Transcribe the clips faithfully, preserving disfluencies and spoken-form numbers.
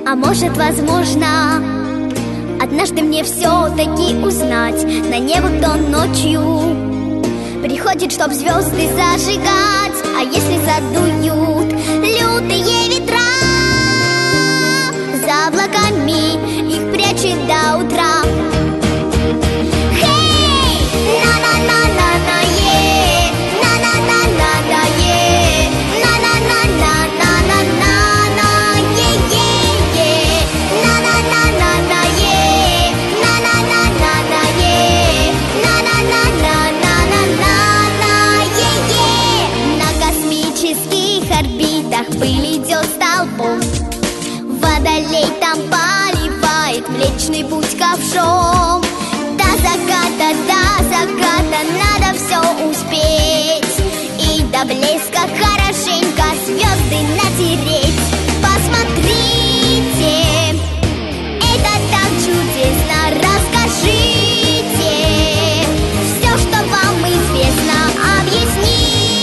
А может, возможно, однажды мне все-таки узнать. На небо кто ночью приходит, чтоб звезды зажигать. А если задуют лютые ветра, за облаками их прячет до утра. Пыль идет столбом, водолей там поливает Млечный Путь ковшом. До заката, до заката надо все успеть, и до блеска хорошенько звезды натереть. Посмотрите, это так чудесно, расскажите все, что вам известно, объясните.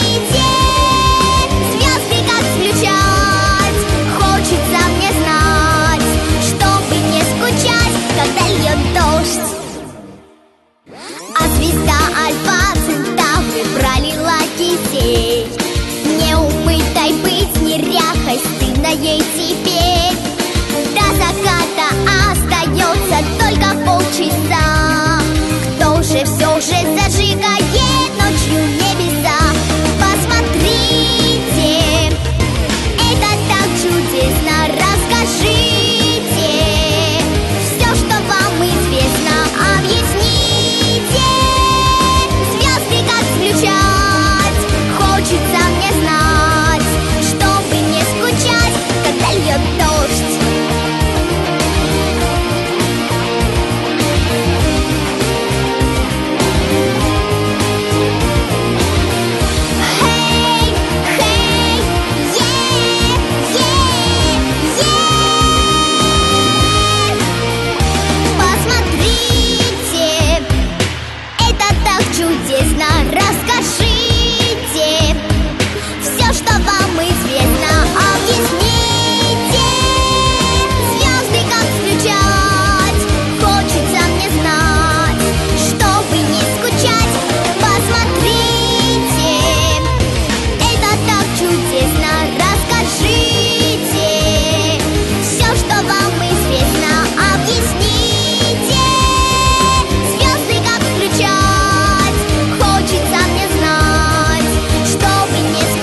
Когда льет дождь, а звезда Альфа Центавры пролила кисей. Не умытой быть неряхой, стыдно ей теперь. До заката остается только полчаса. Кто же все же зажигает ночью небеса? Посмотрите, это так чудесно, расскажите.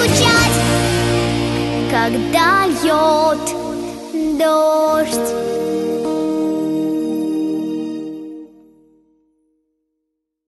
Когда льет дождь.